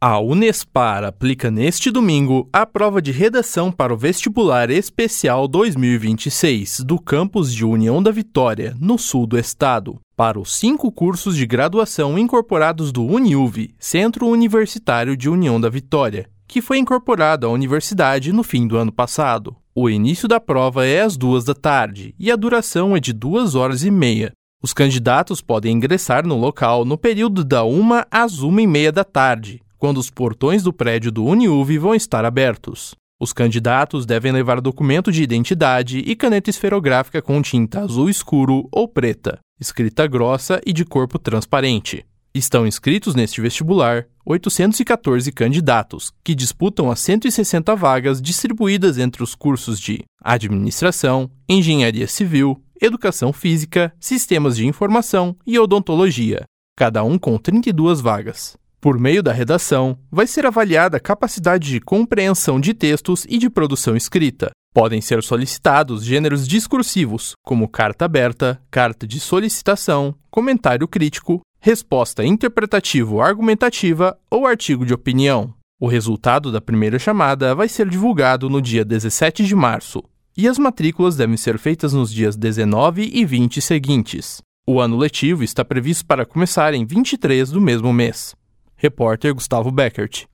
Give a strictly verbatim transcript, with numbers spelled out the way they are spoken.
A Unespar aplica neste domingo a prova de redação para o Vestibular Especial dois mil e vinte e seis do campus de União da Vitória, no sul do estado, para os cinco cursos de graduação incorporados do UniUV, Centro Universitário de União da Vitória, que foi incorporado à universidade no fim do ano passado. O início da prova é às duas da tarde e a duração é de duas horas e meia. Os candidatos podem ingressar no local no período da uma às uma e meia da tarde, quando os portões do prédio do UniUV vão estar abertos. Os candidatos devem levar documento de identidade e caneta esferográfica com tinta azul escuro ou preta, escrita grossa e de corpo transparente. Estão inscritos neste vestibular oitocentos e quatorze candidatos, que disputam as cento e sessenta vagas distribuídas entre os cursos de Administração, Engenharia Civil, Educação Física, Sistemas de Informação e Odontologia, cada um com trinta e duas vagas. Por meio da redação, vai ser avaliada a capacidade de compreensão de textos e de produção escrita. Podem ser solicitados gêneros discursivos, como carta aberta, carta de solicitação, comentário crítico, resposta interpretativo-argumentativa ou artigo de opinião. O resultado da primeira chamada vai ser divulgado no dia dezessete de março, e as matrículas devem ser feitas nos dias dezenove e vinte seguintes. O ano letivo está previsto para começar em vinte e três do mesmo mês. Repórter Gustavo Beckert.